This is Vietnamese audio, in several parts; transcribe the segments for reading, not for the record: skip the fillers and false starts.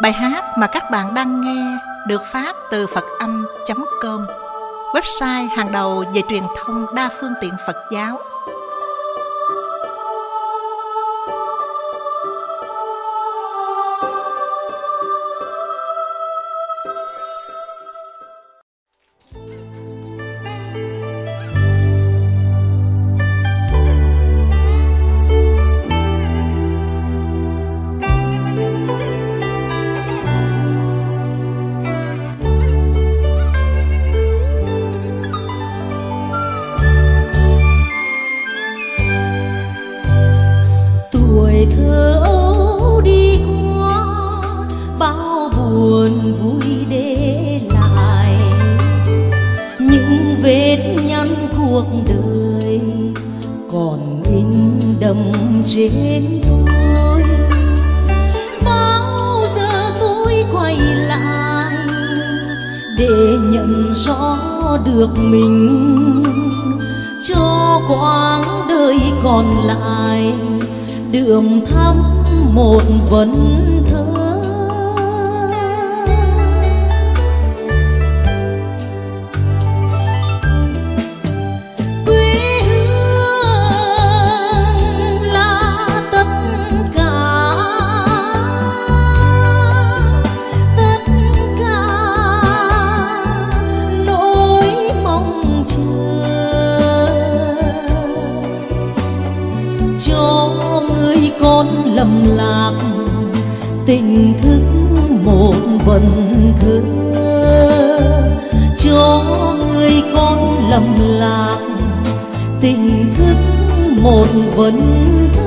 Bài hát mà các bạn đang nghe được phát từ Phật-âm.com, website hàng đầu về truyền thông đa phương tiện Phật giáo. Thơ ấu đi qua, bao buồn vui để lại, những vết nhăn cuộc đời còn in đậm trên tôi. Bao giờ tôi quay lại để nhận rõ được mình, cho quãng đời còn lại đượm thắm một vần thơ. Quê hương là tất cả nỗi mong chờ cho người con lầm lạc tình thức một vần thơ, cho người con lầm lạc tình thức một vần thơ.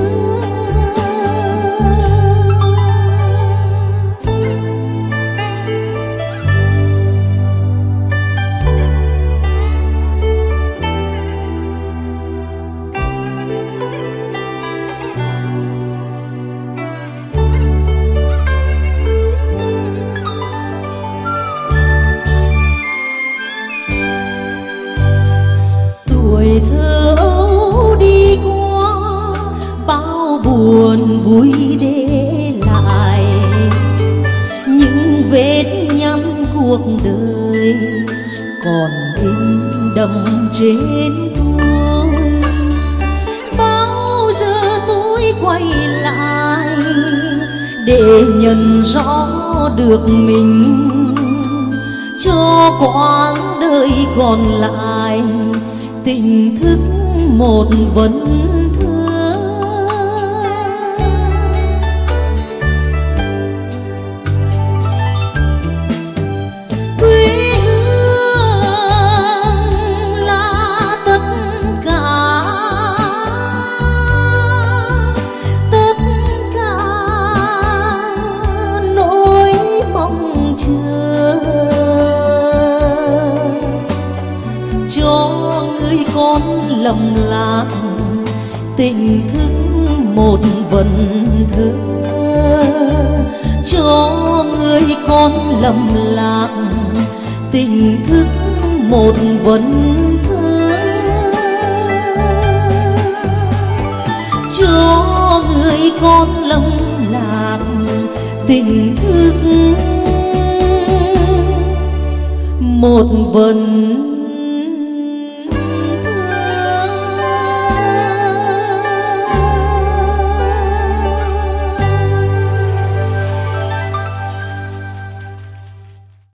Tuổi thơ ấu đi qua, bao buồn vui để lại, những vết nhăn cuộc đời còn in đậm trên tôi. Bao giờ tôi quay lại để nhận rõ được mình, cho quãng đời còn lại tình thức một vần thơ. Quê hương là tất cả nỗi mong chờ cho người con lầm lạc tình thức một vần thơ, cho người con lầm lạc tình thức một vần thơ, cho người con lầm lạc tình thức một vần